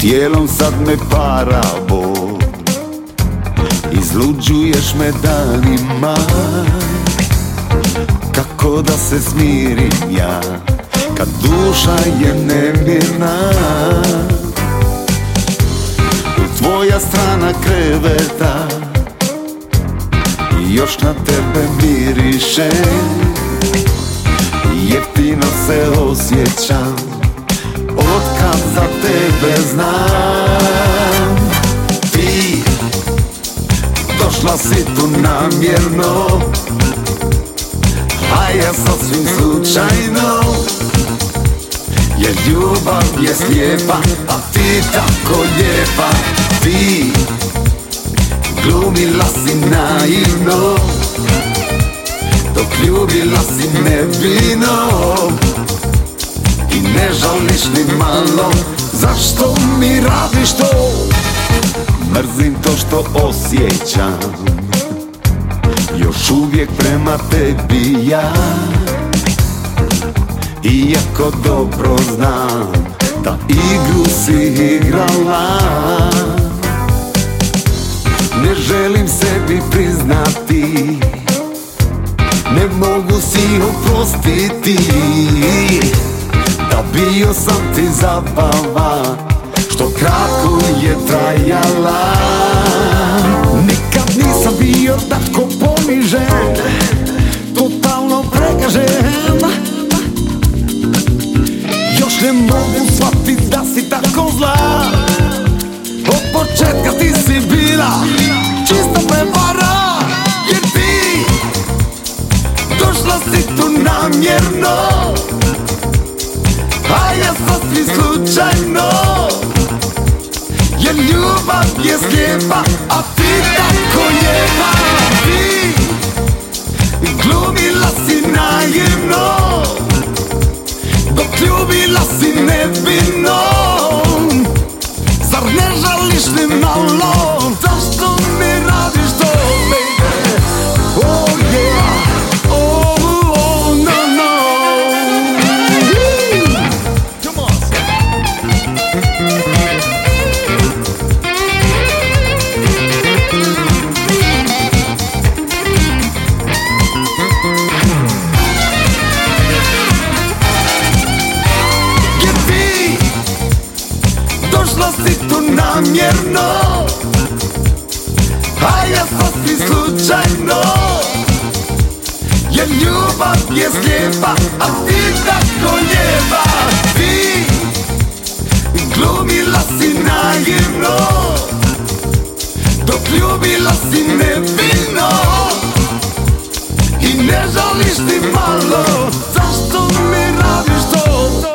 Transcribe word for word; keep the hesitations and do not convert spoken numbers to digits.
Tijelom sad me para bol, izluđuješ me danima. Kako da se smirim ja, kad duša je nemirna. Tvoja strana kreveta i još na tebe miriše. Jeftino se osjećam od kad za tebe znam. Ti došla si tu namjerno, a ja sasvim slučajno. Jer ljubav je slijepa, a ti tako lijepa. Ti glumila si naivno, dok ljubila si nevino. I ne žališ ni malo, zašto mi radiš to? Mrzim to što osjećam još uvijek prema tebi ja. Iako dobro znam da igru si igrala. Ne želim sebi priznati, ne mogu si oprostiti, da bio sam ti zabava što kratko je trajala. Nikad nisam bio tako ponižen, totalno pregažen. Još ne mogu shvatit da si tako zla. Od početka ti si bila čista prevara. Jer ti došla si tu namjerno, a ja sasvim slučajno. Jer ljubav je slijepa, a ti tako lijepa. Ti glumila si naivno, dok ljubila si nevino. Zar ne žališ ni malo, zašto mi radiš to, baby? Oh yeah, oh, oh no, no. Come on. Jer ti došla si tu namjerno, a ja sasvim slučajno. Jer ljubav je slijepa, a ti tako lijepa. Ti glumila si naivno, dok ljubila si nevino. I ne žališ ni malo, zašto mi radiš to?